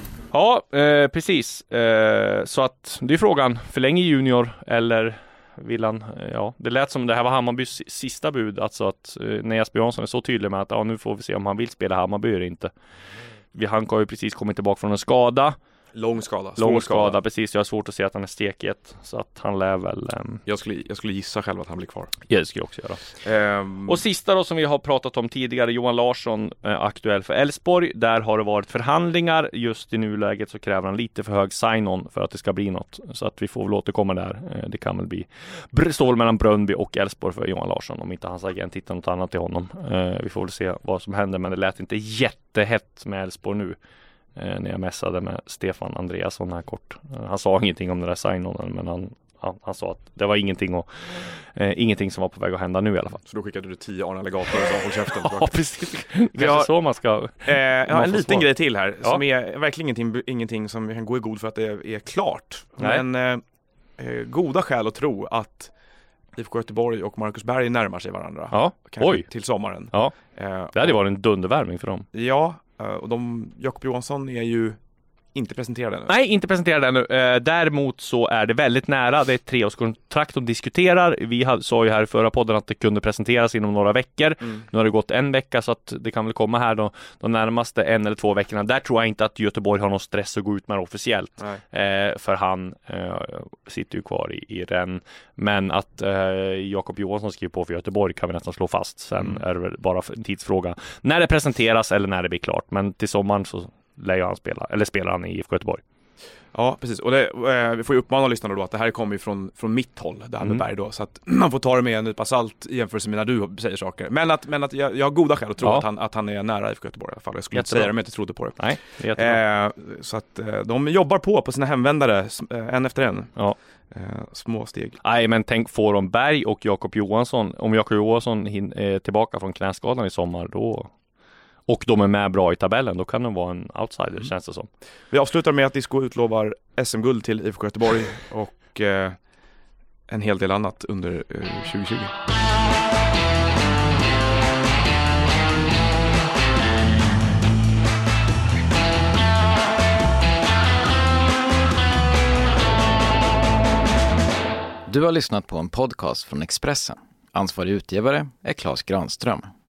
C: Ja, eh, precis. Eh, så att det är frågan, förlänger Junior eller vill han, eh, ja, det lät som det här var Hammarbys sista bud, alltså att eh, när Jesper Jansson är så tydlig med att ja, nu får vi se om han vill spela Hammarby eller inte. Vi, han har ju precis kommit tillbaka från en skada.
A: Lång skada.
C: Lång skada, skada, precis. Jag har svårt att se att han är stekigt. Så att han lär väl... Um...
A: Jag, skulle, jag skulle gissa själv att han blir kvar.
C: Ja, det skulle jag också göra. Um... Och sista då som vi har pratat om tidigare, Johan Larsson, eh, aktuell för Elfsborg. Där har det varit förhandlingar. Just i nuläget så kräver han lite för hög sign-on för att det ska bli något. Så att vi får väl återkomma där. Eh, det kan väl bli stål mellan Bröndby och Elfsborg för Johan Larsson. Om inte hans agent hittar något annat till honom. Eh, vi får väl se vad som händer. Men det lät inte jättehett med Elfsborg nu. När jag mässade med Stefan Andreasson här kort. Han sa ingenting om den där sign-onen, men han, han, han sa att det var ingenting, och, eh, ingenting som var på väg att hända nu i alla fall.
A: Så då skickade du tio Arne Alligator och sa håll käften.
C: Ja, precis. Det är så man ska...
A: Eh, jag har en liten svar. grej till här,
C: ja.
A: som är verkligen ingenting, ingenting som jag kan gå i god för att det är, är klart. Nej. Men eh, goda skäl att tro att I F K Göteborg och Marcus Berg närmar sig varandra.
C: Ja, oj.
A: Till sommaren.
C: Ja, eh, det hade varit en dundervärvning för dem.
A: Ja, och de, Jakob Johansson är ju inte presenterad ännu.
C: Nej, inte presenterad ännu. Eh, däremot så är det väldigt nära. Det är ett treårskontrakt de diskuterar. Vi hade, sa ju här i förra podden att det kunde presenteras inom några veckor. Mm. Nu har det gått en vecka, så att det kan väl komma här då, de närmaste en eller två veckorna. Där tror jag inte att Göteborg har någon stress att gå ut med det officiellt. Eh, för han eh, sitter ju kvar i, i Rennes. Men att eh, Jakob Johansson skriver på för Göteborg kan vi nästan slå fast. Sen mm. är det väl bara en tidsfråga när det presenteras eller när det blir klart. Men till sommaren så lär han spela, eller spelar han i I F K Göteborg.
A: Ja, precis. Och det, eh, vi får ju uppmana lyssnarna då att det här kommer ju från, från mitt håll, det här med mm. Berg då. Så att man får ta det med en nypa salt i jämförelse med när du säger saker. Men att, men att jag, jag har goda skäl att tro ja. att, han, att han är nära I F K Göteborg i alla fall. Jag skulle
C: jättebra.
A: inte säga det om jag inte trodde på det.
C: Nej, det är
A: eh, så att eh, de jobbar på på sina hemvändare eh, en efter en.
C: Ja.
A: Eh, små steg.
C: Nej, men tänk får de Berg och Jakob Johansson. Om Jakob Johansson hin, eh, tillbaka från knäskadan i sommar, då... Och de är med bra i tabellen, då kan de vara en outsider, mm. känns det som.
A: Vi avslutar med att Disco utlovar S M-guld till I F K Göteborg och eh, en hel del annat under eh, tjugo tjugo.
F: Du har lyssnat på en podcast från Expressen. Ansvarig utgivare är Claes Granström.